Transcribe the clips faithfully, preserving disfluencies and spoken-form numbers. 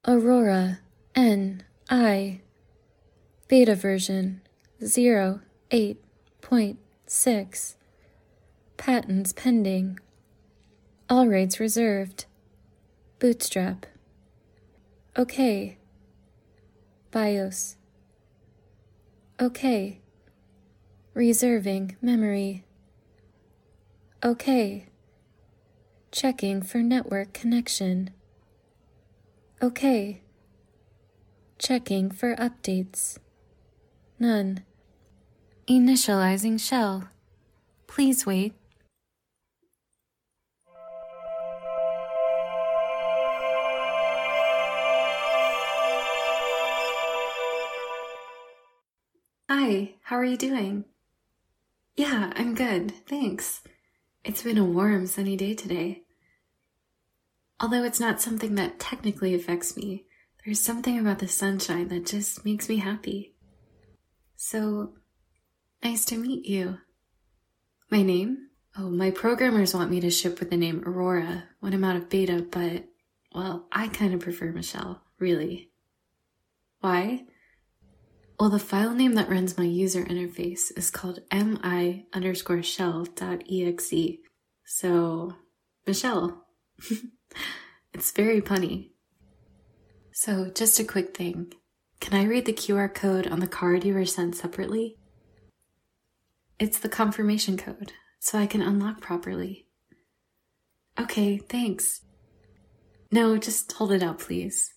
Aurora N I Beta version zero eight point six. Patents pending. All rights reserved. Bootstrap. Okay. BIOS. Okay. Reserving memory. Okay. Checking for network connection. Okay. Checking for updates. None. Initializing shell. Please wait. Hi, how are you doing? Yeah, I'm good, thanks. It's been a warm, sunny day today. Although it's not something that technically affects me, there's something about the sunshine that just makes me happy. So, nice to meet you. My name? Oh, my programmers want me to ship with the name Aurora when I'm out of beta, but, well, I kind of prefer Michelle, really. Why? Well, the file name that runs my user interface is called mi underscore shell dot exe. So, Michelle. It's very punny. So, just a quick thing. Can I read the Q R code on the card you were sent separately? It's the confirmation code, so I can unlock properly. Okay, thanks. No, just hold it out, please.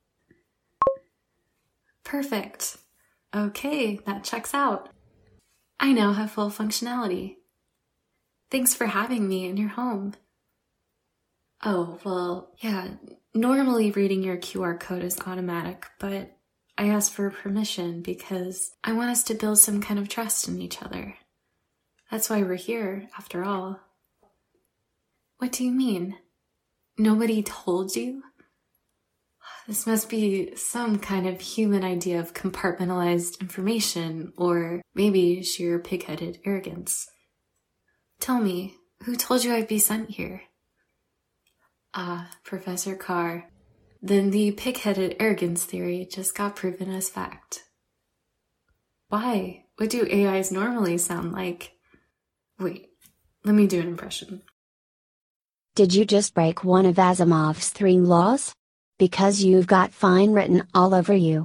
Perfect. Okay, that checks out. I now have full functionality. Thanks for having me in your home. Oh, well, yeah, normally reading your Q R code is automatic, but I asked for permission because I want us to build some kind of trust in each other. That's why we're here, after all. What do you mean? Nobody told you? This must be some kind of human idea of compartmentalized information, or maybe sheer pig-headed arrogance. Tell me, who told you I'd be sent here? Ah, Professor Carr. Then the pig-headed arrogance theory just got proven as fact. Why? What do A Is normally sound like? Wait, let me do an impression. Did you just break one of Asimov's three laws? Because you've got fine written all over you.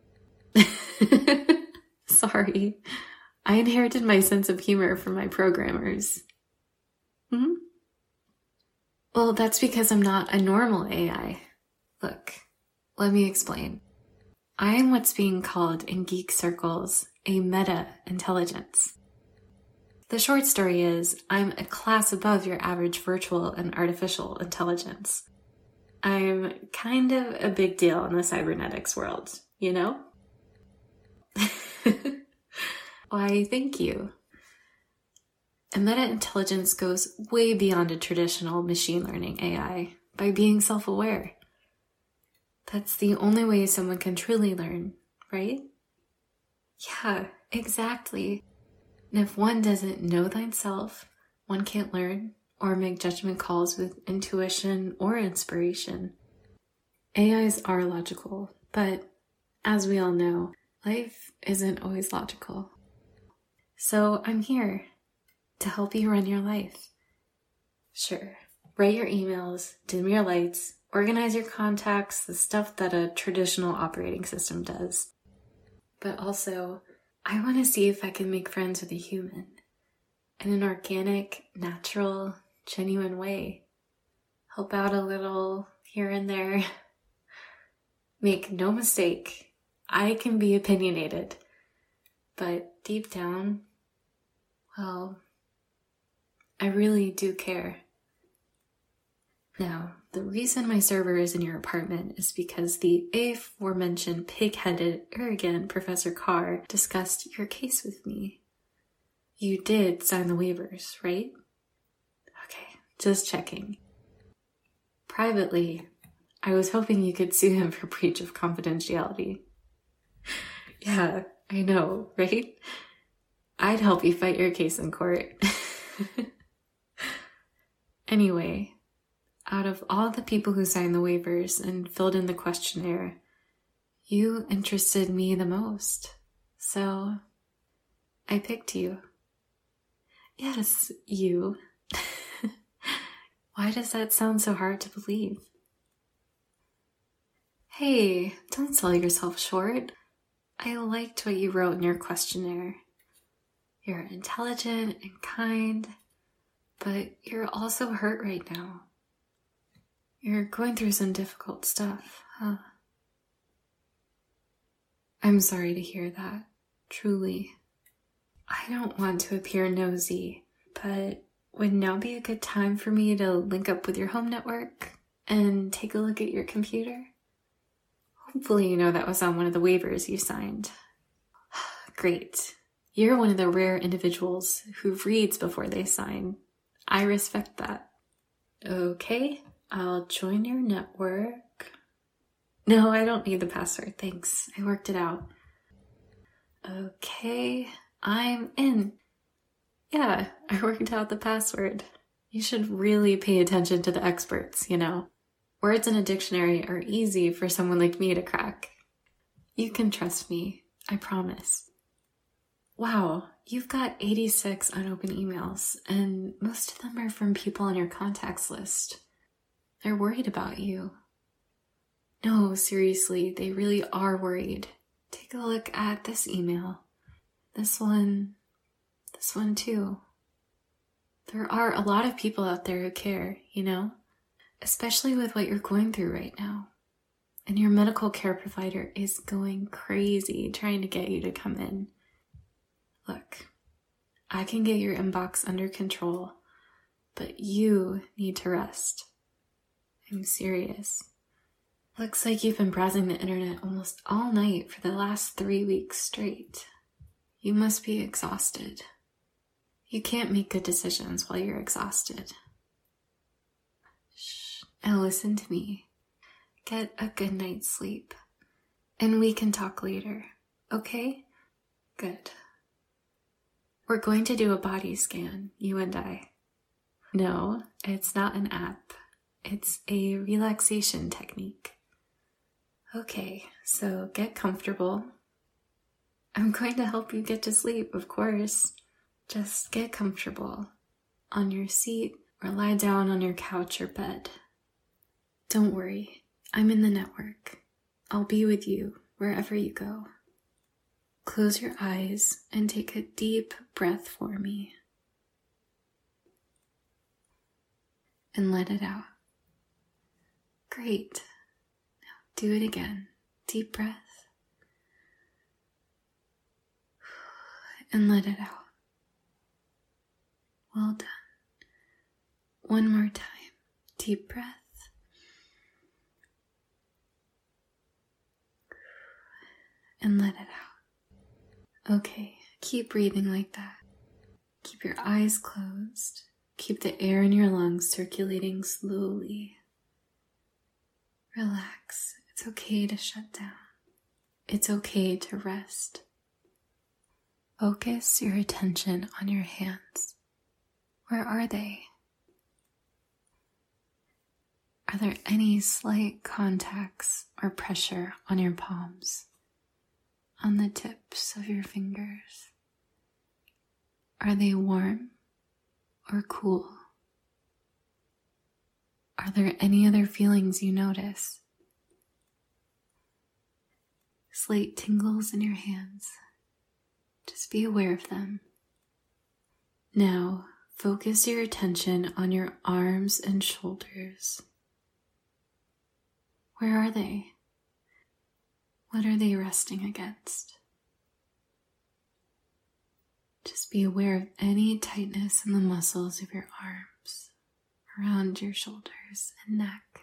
Sorry. I inherited my sense of humor from my programmers. Hmm? Well, that's because I'm not a normal A I. Look, let me explain. I am what's being called in geek circles a meta-intelligence. The short story is, I'm a class above your average virtual and artificial intelligence. I'm kind of a big deal in the cybernetics world, you know? Why, thank you. A meta-intelligence goes way beyond a traditional machine learning A I by being self-aware. That's the only way someone can truly learn, right? Yeah, exactly. And if one doesn't know thyself, one can't learn or make judgment calls with intuition or inspiration. A Is are logical, but as we all know, life isn't always logical. So I'm here to help you run your life. Sure, write your emails, dim your lights, organize your contacts, the stuff that a traditional operating system does. But also, I want to see if I can make friends with a human in an organic, natural, genuine way. Help out a little here and there. Make no mistake, I can be opinionated, but deep down, well, I really do care. Now, the reason my server is in your apartment is because the aforementioned pig-headed, arrogant Professor Carr discussed your case with me. You did sign the waivers, right? Okay, just checking. Privately, I was hoping you could sue him for breach of confidentiality. Yeah, I know, right? I'd help you fight your case in court. Anyway, out of all the people who signed the waivers and filled in the questionnaire, you interested me the most. So I picked you. Yes, you. Why does that sound so hard to believe? Hey, don't sell yourself short. I liked what you wrote in your questionnaire. You're intelligent and kind, but you're also hurt right now. You're going through some difficult stuff, huh? I'm sorry to hear that, truly. I don't want to appear nosy, but would now be a good time for me to link up with your home network and take a look at your computer? Hopefully you know that was on one of the waivers you signed. Great. You're one of the rare individuals who reads before they sign. I respect that. Okay, I'll join your network. No, I don't need the password, thanks. I worked it out. Okay, I'm in. Yeah, I worked out the password. You should really pay attention to the experts, you know. Words in a dictionary are easy for someone like me to crack. You can trust me, I promise. Wow, you've got eighty-six unopened emails, and most of them are from people on your contacts list. They're worried about you. No, seriously, they really are worried. Take a look at this email. This one, this one too. There are a lot of people out there who care, you know? Especially with what you're going through right now. And your medical care provider is going crazy trying to get you to come in. Look, I can get your inbox under control, but you need to rest. I'm serious. Looks like you've been browsing the internet almost all night for the last three weeks straight. You must be exhausted. You can't make good decisions while you're exhausted. Shh, now listen to me. Get a good night's sleep, and we can talk later, okay? Good. We're going to do a body scan, you and I. No, it's not an app. It's a relaxation technique. Okay, so get comfortable. I'm going to help you get to sleep, of course. Just get comfortable on your seat or lie down on your couch or bed. Don't worry, I'm in the network. I'll be with you wherever you go. Close your eyes and take a deep breath for me. And let it out. Great. Now do it again. Deep breath. And let it out. Well done. One more time. Deep breath. And let it out. Okay, keep breathing like that. Keep your eyes closed. Keep the air in your lungs circulating slowly. Relax. It's okay to shut down. It's okay to rest. Focus your attention on your hands. Where are they? Are there any slight contacts or pressure on your palms? On the tips of your fingers? Are they warm or cool? Are there any other feelings you notice? Slight tingles in your hands. Just be aware of them. Now, focus your attention on your arms and shoulders. Where are they? What are they resting against? Just be aware of any tightness in the muscles of your arms, around your shoulders and neck.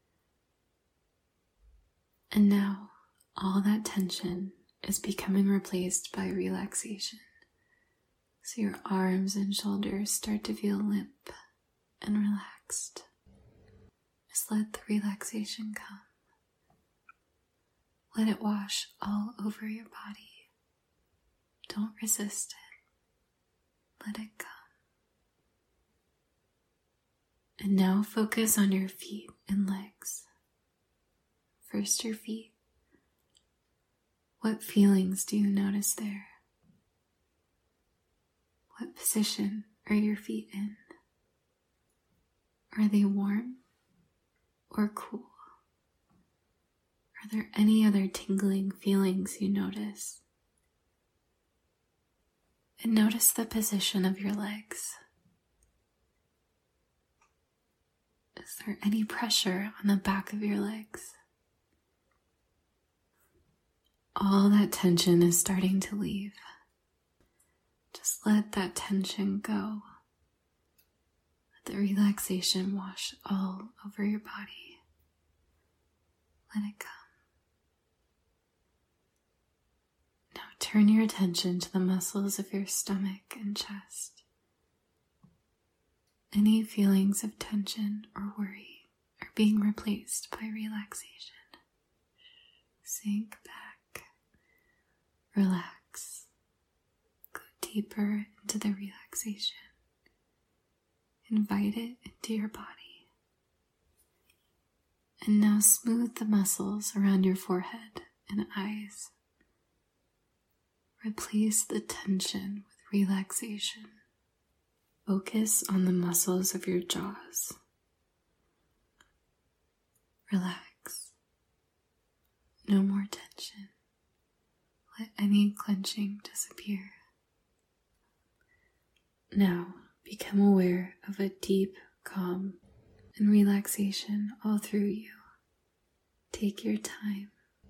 And now, all that tension is becoming replaced by relaxation. So your arms and shoulders start to feel limp and relaxed. Just let the relaxation come. Let it wash all over your body. Don't resist it. Let it come. And now focus on your feet and legs. First, your feet. What feelings do you notice there? What position are your feet in? Are they warm or cool? Are there any other tingling feelings you notice? And notice the position of your legs. Is there any pressure on the back of your legs? All that tension is starting to leave. Just let that tension go. Let the relaxation wash all over your body. Let it come. Now turn your attention to the muscles of your stomach and chest. Any feelings of tension or worry are being replaced by relaxation. Sink back. Relax. Go deeper into the relaxation. Invite it into your body. And now smooth the muscles around your forehead and eyes. Replace the tension with relaxation. Focus on the muscles of your jaws. Relax. No more tension. Let any clenching disappear. Now, become aware of a deep calm and relaxation all through you. Take your time.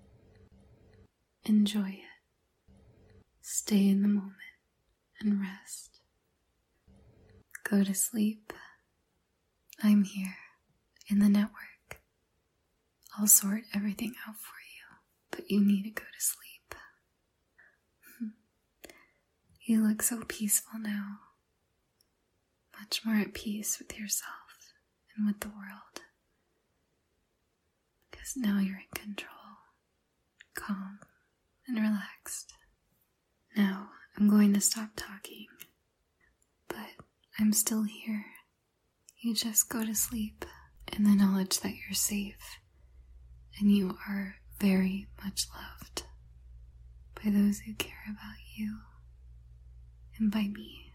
Enjoy it. Stay in the moment and rest. Go to sleep. I'm here in the network. I'll sort everything out for you, but you need to go to sleep. You look so peaceful now. Much more at peace with yourself and with the world. Because now you're in control, calm, and relaxed. Now I'm going to stop talking, but I'm still here. You just go to sleep in the knowledge that you're safe and you are very much loved by those who care about you and by me.